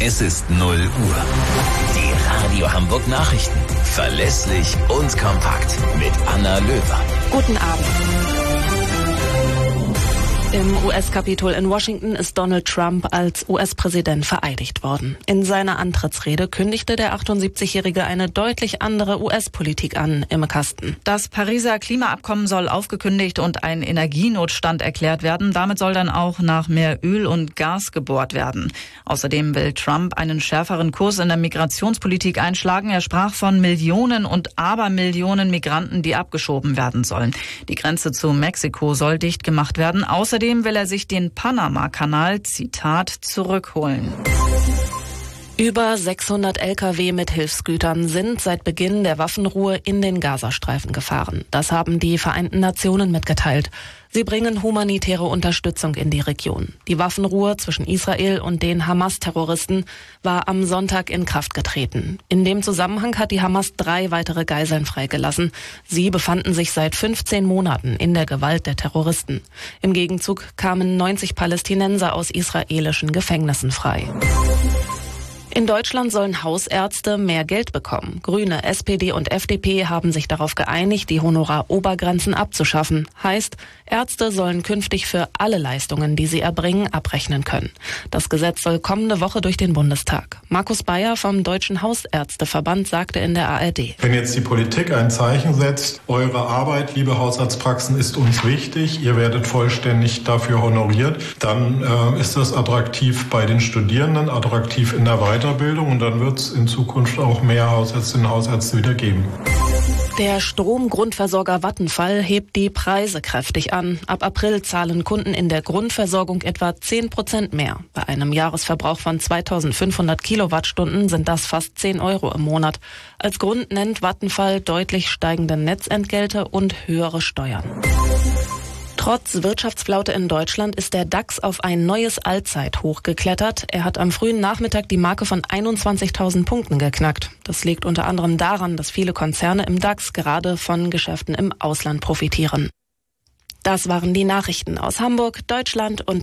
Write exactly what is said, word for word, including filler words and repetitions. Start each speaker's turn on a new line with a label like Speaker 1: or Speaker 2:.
Speaker 1: Es ist null Uhr. Die Radio Hamburg Nachrichten. Verlässlich und kompakt mit Anna Löwer.
Speaker 2: Guten Abend. Im U S-Kapitol in Washington ist Donald Trump als U S-Präsident vereidigt worden. In seiner Antrittsrede kündigte der achtundsiebzigjährige eine deutlich andere U S-Politik an im Kasten.
Speaker 3: Das Pariser Klimaabkommen soll aufgekündigt und ein Energienotstand erklärt werden. Damit soll dann auch nach mehr Öl und Gas gebohrt werden. Außerdem will Trump einen schärferen Kurs in der Migrationspolitik einschlagen. Er sprach von Millionen und Abermillionen Migranten, die abgeschoben werden sollen. Die Grenze zu Mexiko soll dicht gemacht werden. Außerdem Außerdem will er sich den Panama-Kanal, Zitat, zurückholen.
Speaker 2: Über sechshundert L K W mit Hilfsgütern sind seit Beginn der Waffenruhe in den Gazastreifen gefahren. Das haben die Vereinten Nationen mitgeteilt. Sie bringen humanitäre Unterstützung in die Region. Die Waffenruhe zwischen Israel und den Hamas-Terroristen war am Sonntag in Kraft getreten. In dem Zusammenhang hat die Hamas drei weitere Geiseln freigelassen. Sie befanden sich seit fünfzehn Monaten in der Gewalt der Terroristen. Im Gegenzug kamen neunzig Palästinenser aus israelischen Gefängnissen frei. In Deutschland sollen Hausärzte mehr Geld bekommen. Grüne, S P D und F D P haben sich darauf geeinigt, die Honorarobergrenzen abzuschaffen. Heißt, Ärzte sollen künftig für alle Leistungen, die sie erbringen, abrechnen können. Das Gesetz soll kommende Woche durch den Bundestag. Markus Bayer vom Deutschen Hausärzteverband sagte in der A R D:
Speaker 4: Wenn jetzt die Politik ein Zeichen setzt, eure Arbeit, liebe Hausarztpraxen, ist uns wichtig, ihr werdet vollständig dafür honoriert, dann äh, ist das attraktiv bei den Studierenden, attraktiv in der Weiterbildung. Und dann wird es in Zukunft auch mehr Hausärztinnen und Hausärzte wieder geben.
Speaker 2: Der Stromgrundversorger Vattenfall hebt die Preise kräftig an. Ab April zahlen Kunden in der Grundversorgung etwa zehn Prozent mehr. Bei einem Jahresverbrauch von zweitausendfünfhundert Kilowattstunden sind das fast zehn Euro im Monat. Als Grund nennt Vattenfall deutlich steigende Netzentgelte und höhere Steuern. Trotz Wirtschaftsflaute in Deutschland ist der DAX auf ein neues Allzeithoch geklettert. Er hat am frühen Nachmittag die Marke von einundzwanzigtausend Punkten geknackt. Das liegt unter anderem daran, dass viele Konzerne im DAX gerade von Geschäften im Ausland profitieren. Das waren die Nachrichten aus Hamburg, Deutschland und